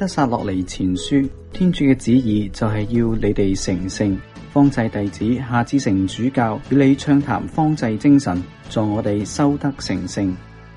得撒洛尼前書，天主嘅旨意就係要你哋成聖。方濟弟子夏志誠主教與你暢談方濟精神，助我哋修德成聖。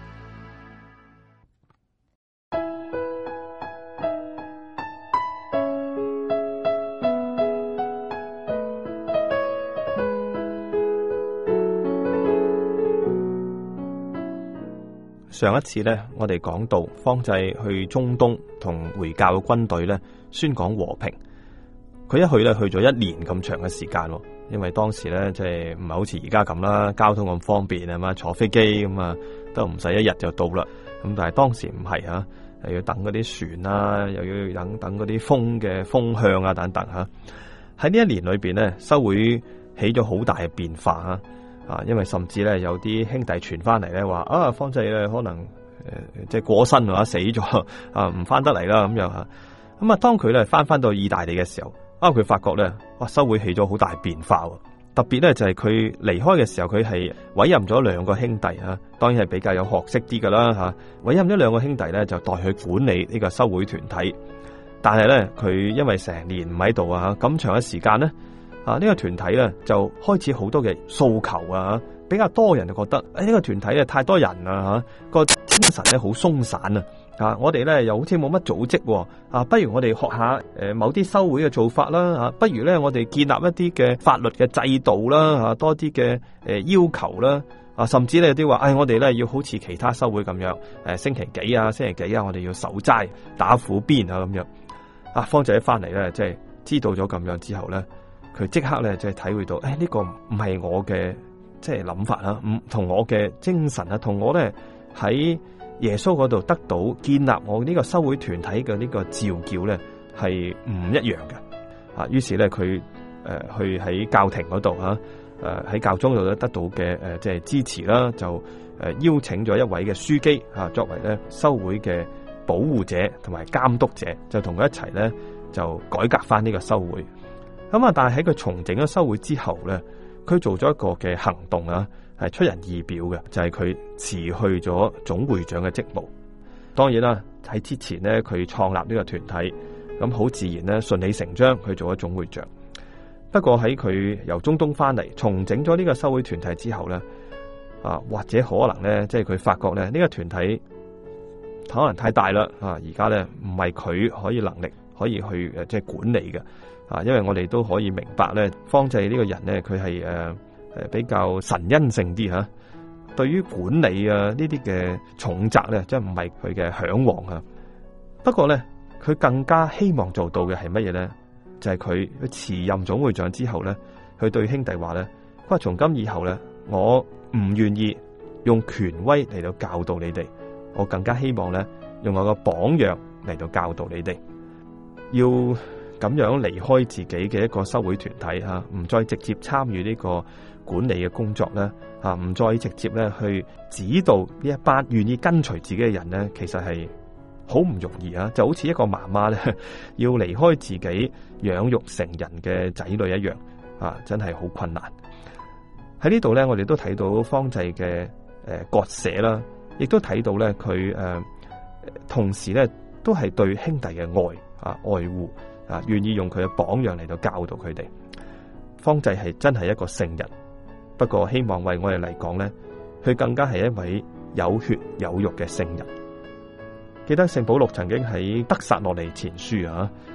上一次咧，我哋講到方濟去中東同回教嘅軍隊咧宣講和平。佢一去咧，去咗1年咁長嘅時間，因為當時咧即係唔係好似而家咁啦，交通咁方便啊嘛，坐飛機咁啊都唔使1日就到啦。咁但係當時唔係吓，又要等嗰啲船啊，又要等嗰啲風嘅風向啊等等吓。喺呢1年裏邊咧，修會起咗好大嘅變化啊，因為甚至咧有啲兄弟傳翻嚟咧話啊，方濟咧可能即係過身或者死咗啊，唔翻得嚟啦咁樣吓。咁啊，當佢咧翻到意大利嘅時候，佢發覺咧，哇，修會起咗好大變化。特別咧就係佢離開嘅時候，佢係委任咗2個兄弟啊，當然係比較有學識啲噶啦吓。委任咗2個兄弟咧，就代佢管理呢個修會團體。但係咧，佢因為成年唔喺度啊，咁長嘅時間咧。呢個團體咧就開始好多嘅訴求啊，比較多人就覺得呢個團體咧太多人啦吓，個精神咧好鬆散啊，我哋咧又好似冇乜組織啊，不如我哋學下某啲修會嘅做法啦，不如咧我哋建立一啲嘅法律嘅制度啦，多啲嘅要求啦，甚至咧有啲話我哋咧要好似其他修會咁樣，星期幾啊我哋要守齋打苦鞭啊咁樣。方濟一翻嚟咧，即係知道咗咁樣之後咧。佢即刻咧就係體會到，呢個唔係我嘅即係諗法啦，唔同我嘅精神啊，同我咧喺耶穌嗰度得到建立我呢個修會團體嘅呢個召叫咧係唔一樣嘅。於是咧佢去喺教廷嗰度喺教宗度咧得到嘅即係支持啦，就邀請咗一位嘅樞機作為咧修會嘅保護者同埋監督者，就同佢一齊咧就改革翻呢個修會。咁但係喺佢重整咗修會之後咧，佢做咗一個嘅行動係出人意表嘅，就係佢辭去咗總會長嘅職務。當然啦，喺之前咧，佢創立呢個團體，咁好自然咧，順理成章佢做咗總會長。不過喺佢由中東翻嚟重整咗呢個修會團體之後咧，或者可能咧，即係佢發覺咧，呢個團體可能太大啦，而家咧唔係佢可以能力可以去即係管理嘅。因為我哋都可以明白咧，方濟呢個人咧，佢係比較神恩性啲吓，對於管理呢啲嘅重責咧，即係唔係佢嘅向往啊。不過咧，佢更加希望做到嘅係乜嘢咧？就係佢辭任總會長之後咧，佢對兄弟話咧，佢話從今以後咧，我唔願意用權威嚟到教導你哋，我更加希望咧用我個榜樣嚟到教導你哋，要咁樣離開自己嘅一個修會團體唔再直接參與呢個管理嘅工作咧，唔再直接咧去指導呢一班願意跟隨自己嘅人咧，其實係好唔容易啊！就好似一個媽媽咧，要離開自己養育成人嘅仔女一樣真係好困難。喺呢度咧，我哋都睇到方濟嘅割捨啦，亦都睇到咧佢同時咧都係對兄弟嘅愛護。願意用佢嘅榜樣嚟到教導佢哋。方濟係真係一個聖人，不過希望為我哋嚟講咧，佢更加係一位有血有肉嘅聖人。記得聖保祿曾經喺得撒洛尼前書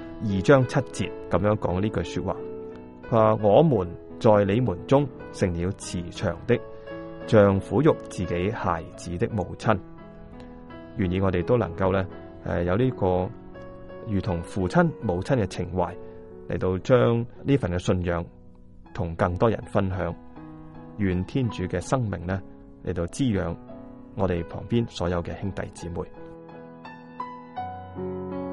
2章7節咁樣講呢句說話，佢話我們在你們中成了慈祥的，像撫育自己孩子的母親。願意我哋都能夠咧有呢個如同父親母親嘅情懷嚟到將呢份嘅信仰同更多人分享，願天主嘅生命呢嚟到滋養我哋旁邊所有嘅兄弟姊妹。